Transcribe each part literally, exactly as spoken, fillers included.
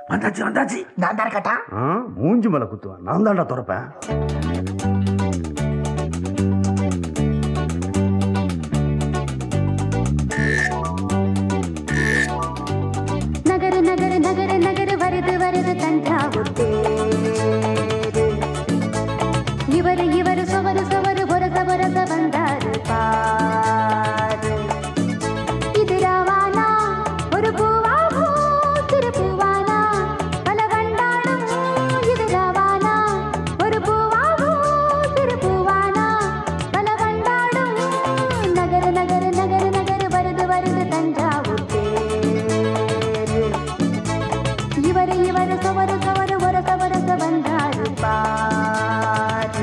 வந்தாச்சு வந்தாச்சு. நான் தானே கேட்டா மூஞ்சி மேல குத்துவேன். நான் தான்டா துறப்பேன். நகர நகர நகர நகர வருது வருது தஞ்சாவூர் தேரு. இவரு இவரு சுவரு சுவரு பொரச பொரச வந்தாரு பாரு. இது ராவானா ஒரு பூவாகோ திரு பூவானா பல வண்டாடும். இது ராவானா ஒரு பூவாகோ திரு பூவானா பல வண்டாடும். நகர நகர நகர நகர வருது வருது தஞ்சாவூர் தேரு. இவரு இவரு சுவரு சுவரு பொரச பொரச வந்தாரு பாரு.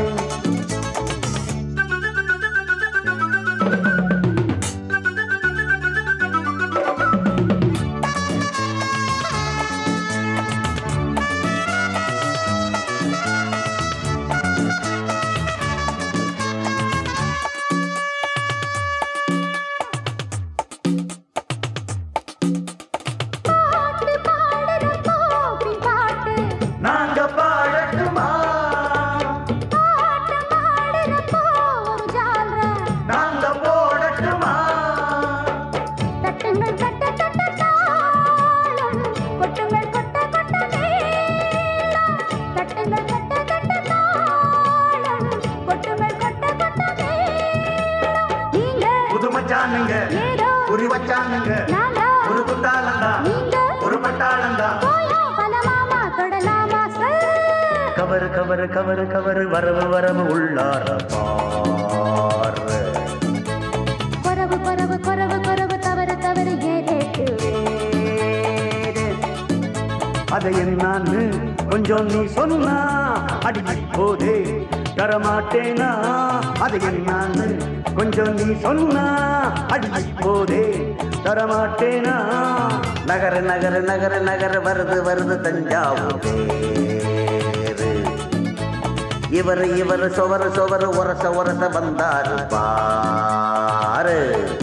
பாட்டு பாடுற கோபின் பாட்டு நாங்க பாடட்டுமா? பாட்டு பாடுற கோம் ஜால்ற நாங்க போடட்டுமா? தட்டுங்கள் தட்ட தட்ட தாளம் கொட்டுங்கள் கொட்ட கொட்ட மேளம். தட்டுங்கள் தட்ட தட்ட தாளம் கொட்டுங்கள் கொட்ட கொட்ட மேளம். நீங்க புது மச்சானுங்க ஏதோ குறி வச்சானுங்க. நானா ஒரு குத்தாளந்தா நீங்க ஒரு பட்டாளந்தா. போயா பலமாமா தொடலாமா சொல். கவரு கவரு கவரு கவரு வரவு வரவு உள்ளார பாரு. கொரவு கொரவு கொரவு கொரவு தவறு தவறு ஏதேட்டு வேறு. அதை என்னான்னு கொஞ்சம் நீ சொன்னா அடி போதே தரமாட்டேனா. அதை என்னான்னு கொஞ்சம் நீ சொன்னா அடி போதே தரமாட்டேனா. நகர நகர நகர நகர வருது வருது தஞ்சாவூர் தேரு. இவர் இவர் சொவரு சொவரு ஒரச ஒரச வந்தாரு பாரு.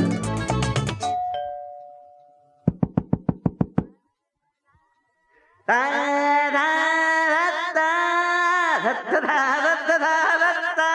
தா தா தா தா தா தா தா தா.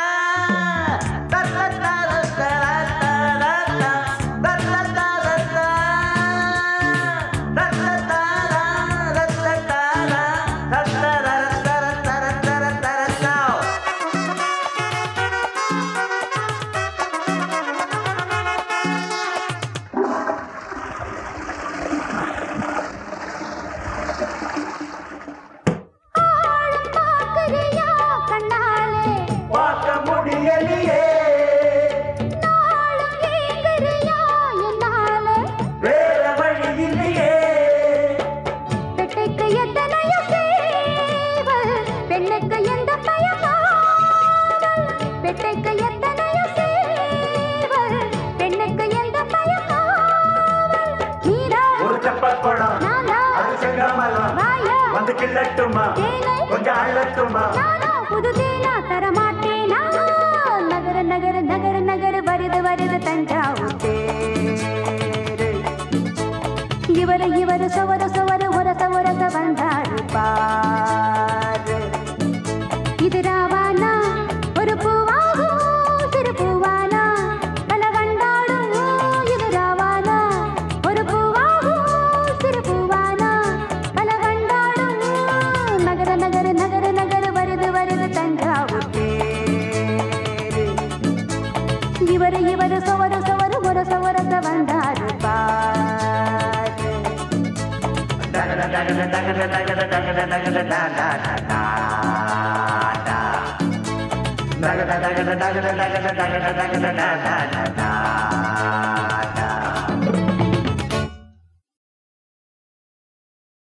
ஆளும் பார்க்கறியா கண்ணாலே பார்க்க முடியலையே, நாளும் ஏங்குறியா என்னாலே. வேற வழி இல்லையே. பெட்டைக்கு எத்தனையோ சேவல் பெண்ணுக்கு எந்த பயக்காவல். பெட்டைக்கு எத்தனையோ சேவல் பெண்ணுக்கு எந்த பயக்காவல். நீரா ஒரு செப்பல் குடம் நானா அது செங்காமலாம் வாயா வந்து கிள்ளட்டுமா தேனை கொஞ்சம் அள்ளட்டுமா. நானா புது தேனா தரமாட்டேனா. நகர நகர நகர நகர வருது வருது தஞ்சாவூர் தேரு. இவரு இவரு சுவரு சுவரு ஒரச ஒரச வந்தாரு பாரு. இது ராவானா ஒரு பூவாகோ சிறு பூவானா பல வண்டாடும். இது ராவானா ஒரு பூவாகோ சிறு பூவானா பல வண்டாடும். நகர நகர நகர நகர வருது வருது தஞ்சாவூர் தேரு. இவரு இவரு சுவரு சுவரு ஒரச ஒரச வந்தாரு பாரு. டகட டகட டகட டகட டகட டகட டா டா டா டா டா. டகட டகட டகட டகட டகட டகட டா டா டா டா